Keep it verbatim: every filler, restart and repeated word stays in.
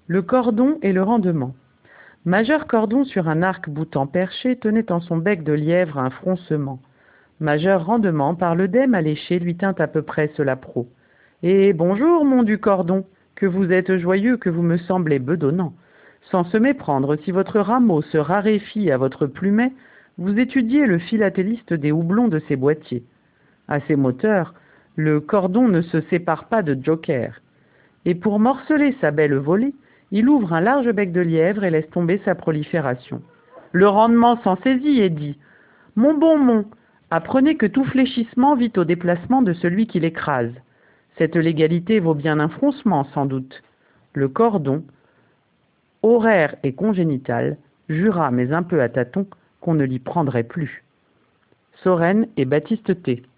Le cordon et le rendement. Majeur Cordon, sur un arc boutant perché, tenait en son bec de lièvre un froncement. Majeur Rendement, par l'œdème alléché, lui tint à peu près cela pro. Eh bonjour, mon du Cordon, que vous êtes joyeux, que vous me semblez bedonnant. Sans se méprendre, si votre rameau se raréfie à votre plumet, vous étudiez le philatéliste des houblons de ses boîtiers. À ses moteurs, le Cordon ne se sépare pas de Joker. Et pour morceler sa belle volée, il ouvre un large bec de lièvre et laisse tomber sa prolifération. Le rendement s'en saisit et dit: Mon bon Mon, apprenez que tout fléchissement vit au déplacement de celui qui l'écrase. Cette légalité vaut bien un froncement, sans doute. Le Cordon, horaire et congénital, jura, mais un peu à tâtons, qu'on ne l'y prendrait plus. Sorène et Baptiste T.